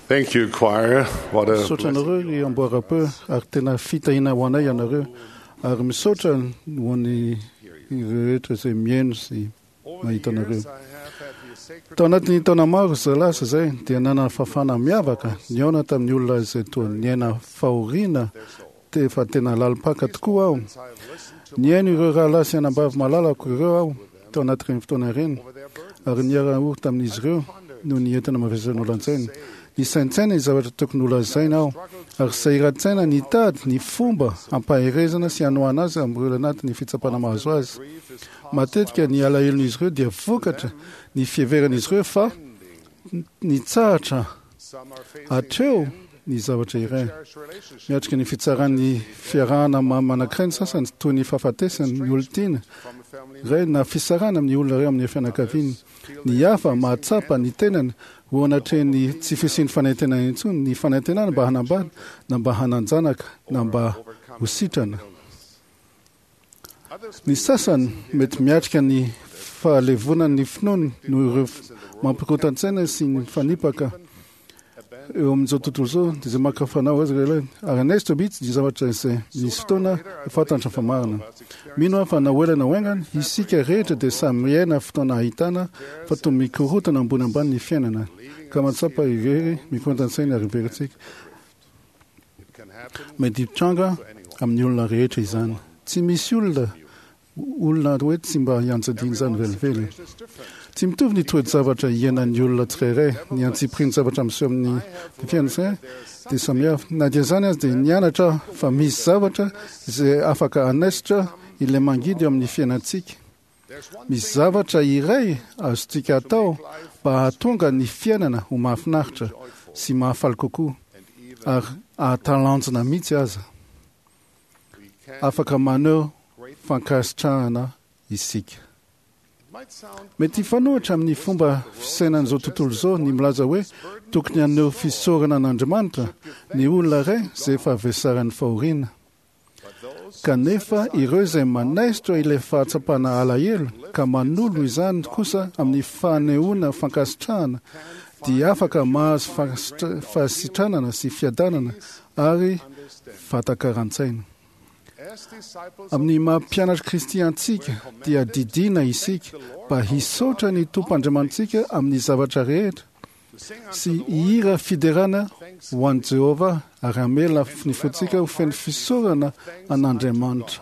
Thank you, choir. What a Misaotra anareo ry amboara-peo ary tena fitahina ho anay ianareo ary misaotra ho an'ny rehetra izay mihaino sy mahita anareo. Tao anatin'ny taona maro izay lasa izay dia nanana fahafahana miavaka ny aona tamin'ny olona izay toa niaina fahoriana fa tena lalipaka tokoa aho. Niaino ireo raha lasa ianambavy malalako ireo aho tao anatin'ireny fotoana ireny ary niara-oro tamin'izy ireo no ny entina mavesana olo-an-tsaina. Ny saintsaina ny zavatra tokony holazaina aho ary izay iran-tsaina ny tady ny fomba hampaherezana sy hanoana azy amin'ireo anatin'ny fitsapana mahazo azy. Matetika ny alahelon'izy ireo dia vokatra ny fiheveran'izy ireo fa ny tsahatra hatreo ny zavatra iray. Miatrika ny fitsaran'ny fiarahana manankiray ny sasany toy ny fahafatesana ny olon-tiana iray na fisarana amin'ny olona iray amin'ny fianakaviana. Ny hafa mahatsapa ny tenany ho anatrehany tsy fisian'ny fanaitenana intsony ny fanaitenana mba hanambady na mba hananjanaka na mba ho sitrana. Ny sasany mety miatrika ny fahalevonan'ny finoany no ireo mampikotan-tsaina sy ny fanipaka eo amin'izao tontolo izao dia izay makafanao azy rehetra ary anay tobitsy dia zavatra izay misy fotoana fantatra fa marina. Mino aho fa nahoelana hoaingana isika rehetra dia samy miaina fotoana ahitana fa toa mikorotana ambony ambany ny fiainana ka matsapa irery mikotan-tsaina ary verentsika. Mety hitranga amin'ny olona rehetra izany. Tsy misy olona hoe tsy mba hiantsadiana izany velively. Tsy mitovy ny toe-javatra iainan'ny olona tsirairay ny antsipiriny zavatra miseho amin'ny fiainana dia samihafa. Na dia izany azy dia nianatra fa misy zavatra izay afaka anaisitra ilay mangidy eo amin'ny fiainantsika. Misy zavatra iray azontsika atao mba hahatonga ny fiainana ho mahafinaritra sy mahafaly kokoa ary ahatalanjona mihitsy aza. Afaka maneho fankasitrahana isika. Mety hifanohitra amin'ny fomba fisainan'izao tontolo izao ny milaza hoe tokony haneho fisaorana an'Andriamanitra ny olona iray izay efa avesaran'ny fahoriana. Kanefa ireo izay manaisitra ilay fahatsapana alahelo ka manolo izany kosa amin'ny fanehoana fankasitrahana dia afaka mahazo fahasitranana sy fiadanana ary fatakaran-tsaina. Amin'ny mampianatra kristiantsika dia didina isika mba hisaotra ny tompo Andriamantsika amin'ny zavatra rehetra sy hihira fiderana ho an'i Jehovah ary hamela ny fontsika ho feno fisaorana an'Andriamanitra.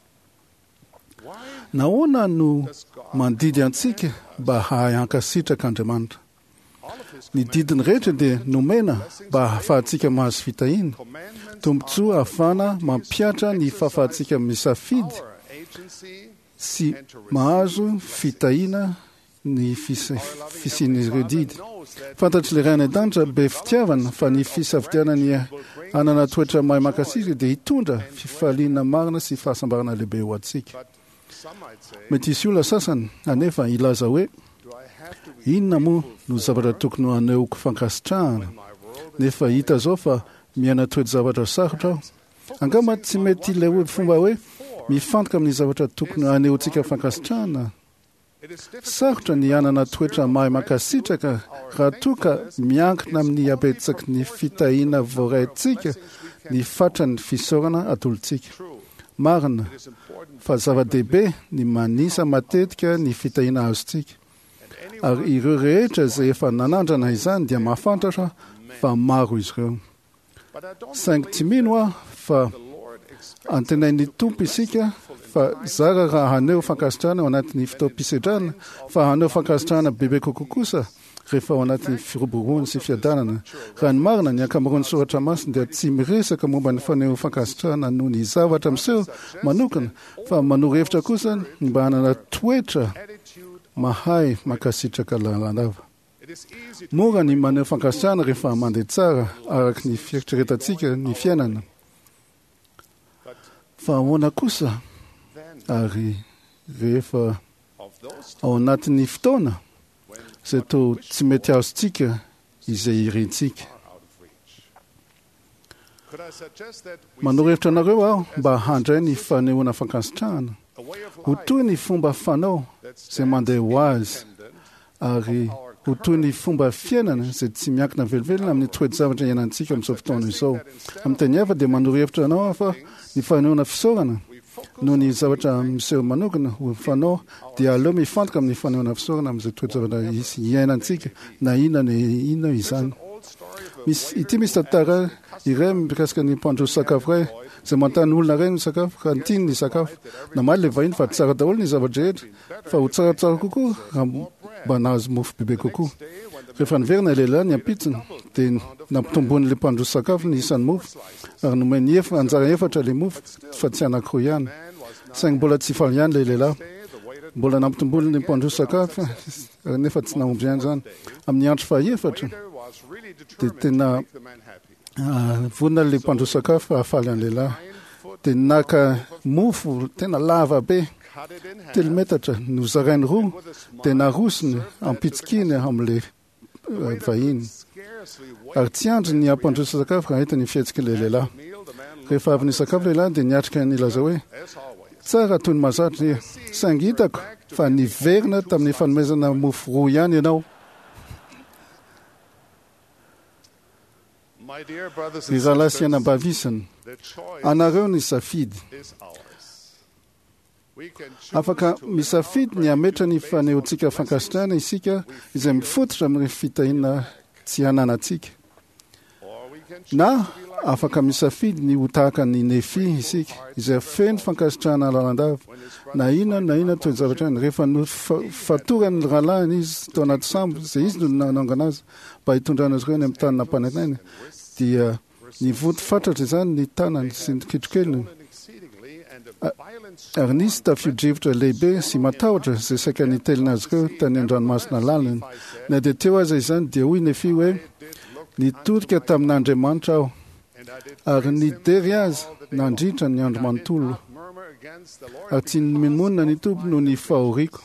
Nahoana no mandidy antsika mba hankasitraka Andriamanitra? Ny didiny rehetra dia nomena mba hahafahantsika mahazo fitahiana, tombotsoa ahafahana mampiatra ny fahafahantsika misafidy sy mahazo fitahiana ny fisian'ireo didy. Fantatry ilay Ray an-danitra be fitiavana fa ny fisafidianany hanana toetra mahay makasika dia hitondra fifaliana marina sy fahasambarana lehibe ho antsika. Mety hisy olona sasany anefa ilaza hoe inona moa no zavatra tokony hanehoako fankasitrahana nefa hita zao fa miaina toe-javatra sarotra aho. Angamba tsy mety ilay fomba hoe mifantoka amin'ny zavatra tokony hanehoantsika fankasitrahana. Sarotra ny hanana toetra mahay makasitraka raha toka miankina amin'ny habetsaky ny fitahiana voaraintsika ny fatran'ny fisaorana atolontsika. Marina fa zava-dehibe ny manisa matetika ny fitahiana azontsika. Ary ireo rehetra izay efa nanandrana izany dia mahafantatra fa maro izy ireo. Saingy tsy mino aho fa antenain'ny tompo isika fa zara raha haneho fankasitrahana ao anatin'ny fitaom-pisedrana fa haneho fankasitrahana bebe kokoa kosa rehefa ao anatin'ny firoboroana sy fiadanana. Raha ny marina ny ankamaroan'ny soratra masina dia tsy miresaka momba ny faneho fankasitrahana noho ny zavatra miseho manokana fa manoro-hevitra kosa mba hanana toetra mahay makasitraka lalandava. Mora ny maneho fankasitrahana rehefa mandeha tsara araka ny fieritreretantsika ny fiainana. Fa ahoana kosa ary rehefa ao anatin'ny fotoana izay toa tsy mety azontsika izay irentsika. Manoro-hevitra anareo aho mba handray ny fanehoana fankasitrahana ho toy ny fomba fanao izay mandeha ho azy ary ho toy ny fomba fiainana izay tsy miankina velovelona amin'ny toety zavatra ianantsika amin'izao fotoana izao. Amin'ny teny hafa dia manoro hevitra anao fa ny fanehoana fisaorana no ny zavatra miseho manokana ho fanao dia aleo mifantoka amin'ny fanehoana fisaorana amin'izay toety zavatra iainantsika na inona izany. Ity misy tantara iray mikasika ny mpandroso sakafo iray izay manontany olona iray ny sakafo ka nitiny ny sakafo namaly le vahiny fa tsara daholo ny zavatra rehetra fa ho tsaratsara kokoa raha mba nahazo mofo bebe kokoa. Rehefa niverina lehilahy ny ampitsiny dia nampitombony le mpandroso sakafo ny isan'ny mofo ary nomeny anjara efatra le mofo fa tsy anankiroa ihany saingy mbola tsy faly ihany le lehilahy. Mbola nampitombony le mpandroso sakafo nefa tsy naomby ihany zany. Amin'ny andro fahaefatra dia tena vonona le mpandroso sakafo ahafaly an'ny lehilahy dia naka mofo tena lava be 3 metatra nozarainy roa dia narosiny ampitsikiny amin'le vahiny ary tsy andry ny ampandroso sakafo raha hita ny fihetsiky le lehilahy. Rehefa avy ny sakafo lehilahy dia niatrika nilaza hoe tsara toy ny mahazatra saingy hitako fa niverina tamin'ny fanomezana mofo roa ihany ianao. Ry rahalahy sy anam-bavisana, anareo ny safidy. Afaka misafidy ny ametra ny fanehoantsika fankasitrahana isika izay mifototra amin'ny fitahiana tsy hananantsika. Na afaka misafidy ny ho tahaka ny nefi isika izay feno fankasitrahana lalandava na inona toy zavatra any. Rehefa fatorany rahalahy izy tao anaty sambo izay izy no nanangana azy mba hitondrana azy ireo ny amin'ny tany nampanantaina dia nivoto fatratra izany ny tanany sy ny kitrokeliny ary nisy tafio-drivotra lehibe sy matahotra izay saika nitelina azy ireo tany an-dranomasina laliny. Na dia teo aza izany dia hoy nefi hoe nitorika tamin'Andriamanitra aho ary nidery azy nandritra ny andro manontolo ary tsy nimonina ny tompo no ny fahoriako.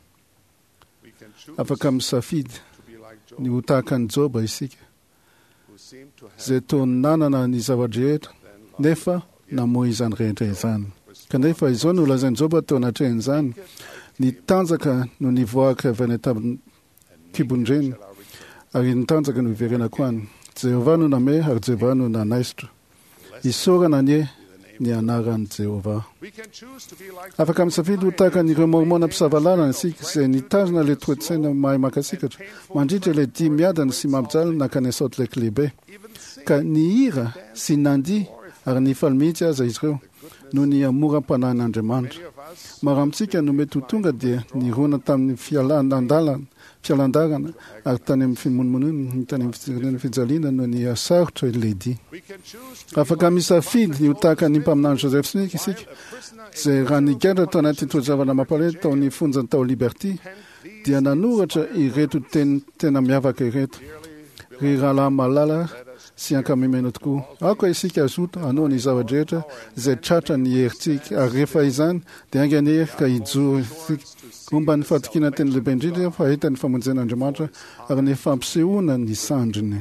Afaka misafidy ny ho tahaka ny Joba isika izay toa nanana ny zavadrehetra nefa namoa izany rehetra izany. Kanefa izao no lazainy Joba teo anatrehany izany ny tanjaka no nivoaka avy any tamin'ny kibon-dreny ary ny tanjaka no iverena koa any. Jehovah no name ary Jehovah no nanaisitra. Isorana anie ny anaran'i Jehovah. Afaka misafidy ho tahaka n'ireo mormona mpisavalana isika izay nitazona le toetsaina mahay makasikatra mandritra le 10 miadana sy mampijaly nakany Salt Lake lehibe ka nihira sy nandihy ary nifaly mihitsy aza izy ireo no ny amoram-panahin'Andriamanitra. Maro amintsika no mety ho tonga dia nirona tamin'ny fialan-darana ary tany amin'ny fimonmonina tany amin'ny fijaliana no ny sarotra ledi. Afaka misafidy ny ho tahaka ny mpaminany Joseph Smith isika izay raha nigadra tao anaty toejavana mampalahelo tao ny fonjany tao Liberty dia nanoratra ireto tena miavaka ireto. Ry rahalahy malala sy ankamimena tokoa, aoka isika azoto anao ny zavadrehetra izay tratra ny herintsika ary rehefa izany dia aingany hery ka hijoro momba ny fahatokina teny lehibe indrindra fa hita ny famonjen'Andriamanitra ary ny fampisehoana ny sandriny.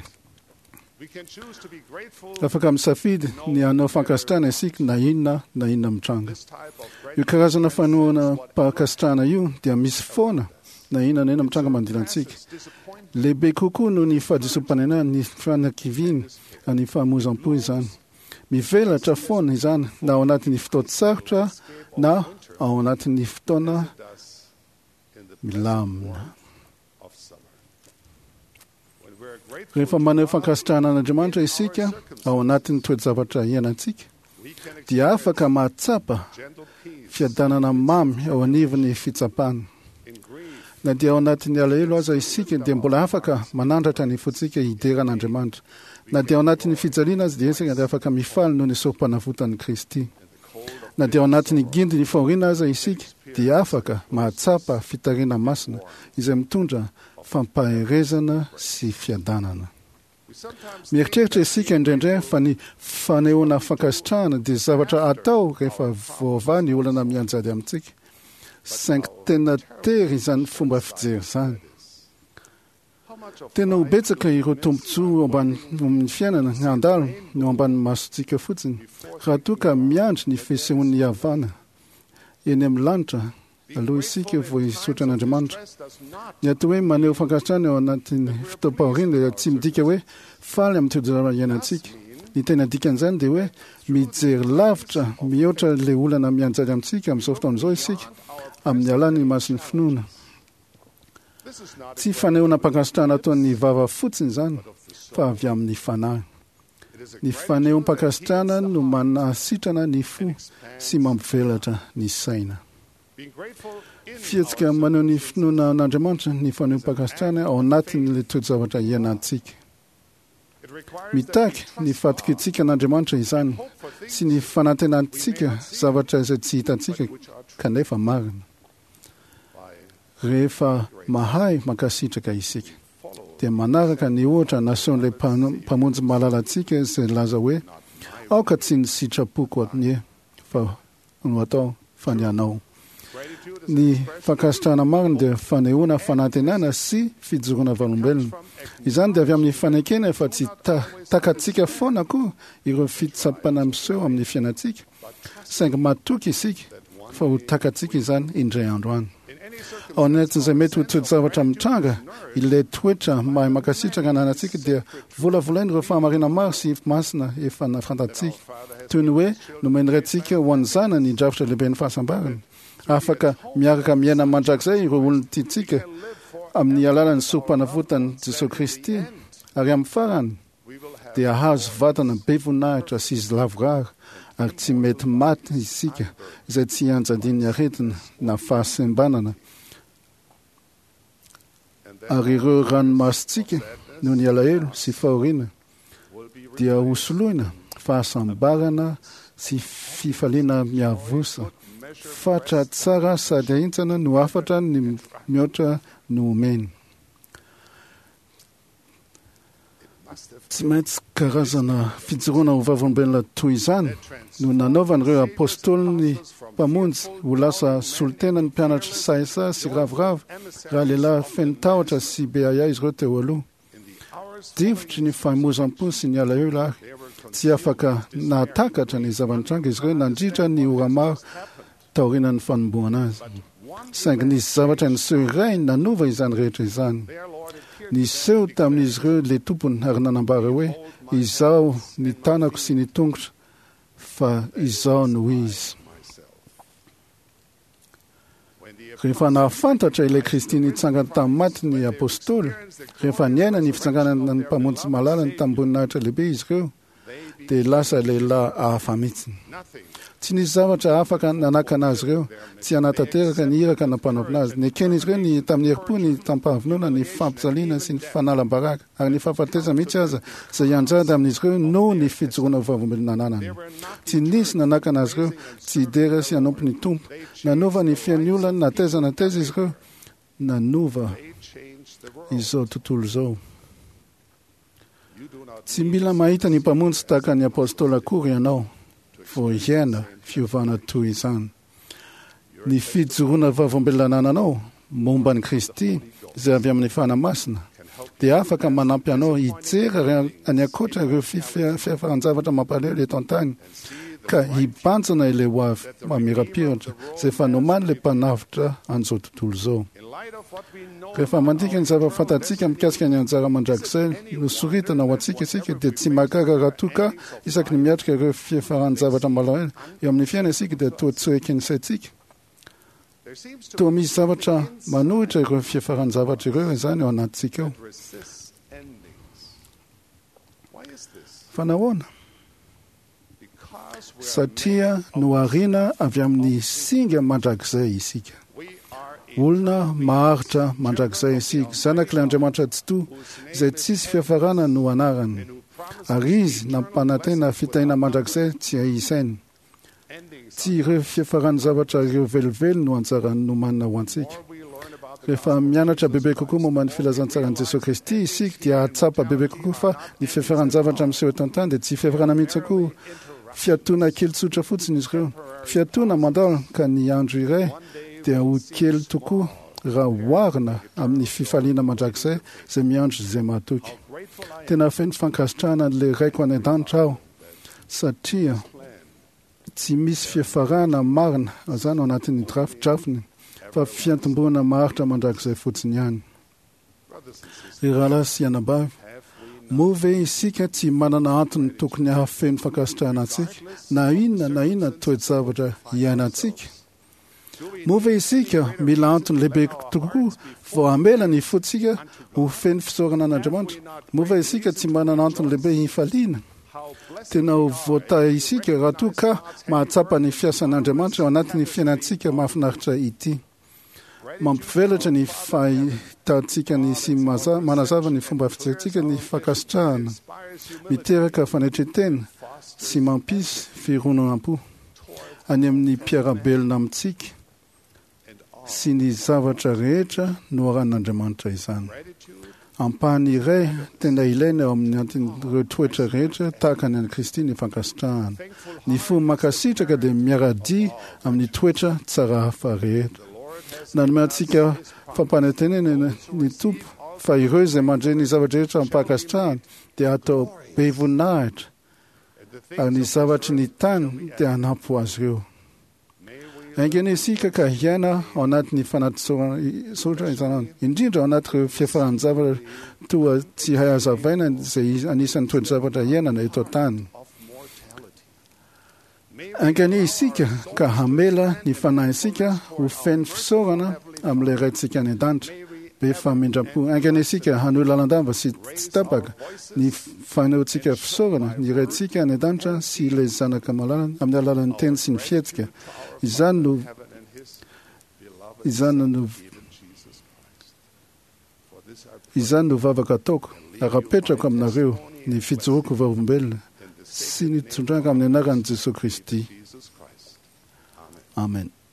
Afaka misafidy ny anao fankasitrahana isika na inona mitranga. Io karazana fanoana mpankasitrahana io dia misy foana na inona mitranga mandilantsika. Lehibe kokoa no ny fahadisom-panenana ny fanakiviany ny fahamozam-po izany. Mivelatra foana izany na ao anatin'ny fotoan-tsarotra na ao anatin'ny fotoana milamina. Rehefa maneho fankasitrahana an'Andriamanitra isika ao anatin'ny toejavatra iainantsika dia afaka mahatsapa fiadanana mamy ao anivon'ny fitsapana. Na dia ao anatin'ny alahelo aza isika dia mbola afaka manandratra ny fotsika hideran'Andriamanitra. Na dia ao anatin'ny fijaliana azy dia isika dia afaka mifaly noho ny sorom-panavotan'i Kristy. Na dia ao anatin'ny gindy ny fahoriana aza isika dia afaka mahatsapa fitariana masina izay mitondra fampaherezana sy fiadanana. Mieritreritra isika indraindray fa ny fanehoana fankasitrahana dia zavatra atao rehefa voava ny olana mianjady amintsika. Saingy tena tery izany fomba fijery izany. Tena ho betsaka ireo tombontsoa amin'ny fiainana handalo no ambanin'ny masontsika fotsiny raha toa ka miandry ny fisehoan'ny havana eny amin'ny lanitra aloha isika vo hisotra an'Andriamanitra. Ny atao hoe maneho fankasitrahana eo anatin'ny fotoam-pahoriana dia tsy midika hoe faly amin'ny toejavatra iainantsika. Ny tena dikan'izany dia hoe mijery lavitra mihoatra le olana mianjady amintsika amin'izao fotoan'izao isika amin'ny alàn'ny mason'ny finoana. Tsy fanehoana mpankasitrahana ataon'ny vava fotsiny izany fa avy amin'ny fanahy. Ny faneho-mpankasitrahana no manasitrana ny fo sy mampivelatra ny saina. Fietsika maneho ny finoana an'Andriamanitra ny faneho-mpankasitrahana ao anatin'ilay toejavatra iainantsika. Mitaky ny fatokintsika an'Andriamanitra izany sy ny fanantenantsika zavatra izay tsy hitantsika kanefa marina. Rehefa mahay mankasitraka isika dia manaraka ny ohatra nasehoan'ilay mpamonjy malalantsika izay laza hoe aoka tsy ny sitrapoko anie fa no atao fa ny anao. Ny fankasitrahana marina dia fanehoana fanantenana sy fijoroana valombelona. Izany dia avy amin'ny fanekena fa tsy takatsika foana koa ireo fitsapana miseho amin'ny fiainantsika, saingy matoky isika fa ho takatsika izany indray andro any. Ao anatin'izay mety ho toejavatra mitranga, ilay toetra mahay mankasitraka ananantsika dia volavolaina ireo fahamarina maro sy masina efa nafantatsika, toy ny hoe nomen'iraintsika ho an'ny zanany ny drafitra lehibe ny fahasambarana. Afaka miaraka miaina mandrakizay ireo olona tiantsika amin'ny alalan'ny sorom-panavotany Jesosy Kristy, ary amin'ny farany dia ahazo vatana be voninahitra sy izy lavorara, ary tsy mety maty isika izay tsy hanjadiny aretina na fahasembanana. Ary ireo ranomasitsika noho ny alahelo sy fahoriana dia hosoloina fahasambarana sy fifaliana miavosa, fatra tsara sady ahintsana no afatra ny mihoatra no omeny. Tsy maintsy karazana fijoroana ho vavolombelona toy izany no nanaovan'ireo apôstôly ny mpamonjy ho lasa solotena ny mpianatra saisa sy ravoravo raha lehilahy feno tahotra sy beaya izy ireo teo aloha. Divotry ny fahamozam-po sy ny alahelo ary tsy afaka nahatakatra ny zavanitranga izy ireo nandritra ny ora maro taorian'ny fanombohana azy. Saingy nisy zavatra niseho iray nanova izany rehetra izany. Niseho tamin'izy ireo le tompony ary nanambara hoe izao ny tanako sy ny tongotra fa izao no izy. Rehefa nahafantatra ilay Kristy nitsangana tamin'ny maty ny apôstôly, rehefa niaina ny fitsanganana ny mpamonjy malalany tamin'ny voninahitra lehibe izy ireo, dia lasa lehilahy hafa mihitsiny. Tsy nisy zavatra afaka nanakana azy ireo, tsy hanatanteraka ny iraka nampanao azy. Ny ekena izy ireo ny tamin'ny herim-po, ny tampahavonoana, ny fampijaliana sy ny fanalam-baraka ary ny fahafatesa mihitsy aza izay hanjady amin'izy ireo no ny fijoroana vavolombelona nanana. Tsy nisy nanakana azy ireo, tsy hidera sy hanompo ny tompo. Nanova ny fiain'ny olona, nateza nateza izy ireo, nanova izao tontolo izao. Tsy mila mahita ny mpamonjy tahaka ny apôstôly akory ianao vao hiaina fiovana toy izany. Ny fijoroana vavolombelona nananao momba ny Kristy izay avy amin'ny fanamasina dia afaka manampy anao hijery any akoatra ireo fiafaran-javatra mampalahelo eto an-tany ka hibantsana ilay ho avy mamirapiratra izay fanomany ilay mpanavitra an'izao tontolo izao. Rehefa mandika ny zava-fantatsika mikasika ny anjara mandrakizay no soritana ho antsika isika dia tsy mahagaga raha toa ka isaky ny miatrika ireo fiafarany zavatra malahelo eo amin'ny fiaina isika dia toa tsy hoeky ny saitsika. Toa misy zavatra manohitra ireo fiafarany zavatra ireo izany ao anatintsika ao. Fa nahoana? Satria no ariana avy amin'ny singa mandrakizay isika. Olona maharitra mandrakizay isika, zanak'ilay Andriamanitra tsy toa, izay tsisy fiafarana no anarany, ary izy nampanantena fitaina mandrakizay tsy isainy. Tsy ireo fiafarany zavatra ireo velively no anjarany no manana ho antsika. Rehefa mianatra bebe kokoa momba ny filazantsarany Jesosy Kristy isika dia atsapa bebe kokoa fa ny fiafarany zavatra miseho eto an-tany dia tsy fiafarana mihitsy koa fiatoana kely tsotra fotsiny izy ireo. Fiatoana mandalo ka ny andro iray dia ho kely tokoa raha hoarina amin'ny fifaliana mandrakizay izay miandro izay mahatoky. Tena feno fankasitrahana n'ilay raiko any an-danitra aho satria tsy misy fiafarana marina izany ao anatin'ny drafiny fa fiantomboana maharitra mandrakizay fotsiny ihany. Ry rahalahy sy anabavy, moa ve isika tsy manana antony tokony hahafeno fankasitrahana antsika na inona toe-javatra iainantsika? Moa ve isika mila antony lehibe tokoa vao hamela ny fotsika ho feno fisaorana an'Andriamanitra? Moa ve isika tsy manana antony lehibe hifaliana? Tena ho voatay isika raha toa ka mahatsapa ny fiasan'Andriamanitra ao anatin'ny fiainantsika mahafinaritra ity. Mampivelatra ny fahitantsika ny sy manazava ny fomba fijerintsika ny fankasitrahana, miteraka fanetretena sy mampisy fironam-po any amin'ny mpiarabelona amintsika sy ny zavatra rehetra noaran'Andriamanitra izany. Ampahany iray tena ilaina ao amin'ny antin'ireo toetra rehetra tahaka ny an'i Kristy ny fankasitrahana. Ny fo mankasitraka dia miara-dia amin'ny toetra tsara hafa rehetra. Nanome antsika fampanantenana ny Tompo fa ireo izay mandray ny zavatra rehetra ampankasitrahana dia atao be voninahitra ary ny zavatry ny tany dia hanampy ho azy ireo. Aingana isika ka hiaina ao anatin'ny fanatisoratra izany, indrindra ao anatin'ireo fiafarany zavatra toa tsy hay hazavaina izay anisan'ny toe-javatra iainana eto an-tany. Aingana isika ka hamela ny fanahy isika ho feno fisaorana amin'ilay raintsika any an-danitra be famindram-po. Aingana isika hanohy lalandava sy tsy tapaka ny fanehoantsika fisaorana ny raintsika any an-danitra sy ilay zanaka malalana amin'ny alalan'ny teny sy ny fihetsika. Izany no vavaka ataoko, arapetrako aminareo ny fijoroako vaombelona sy ny tondraka amin'ny anaran'i Jesosy Kristy. Amen.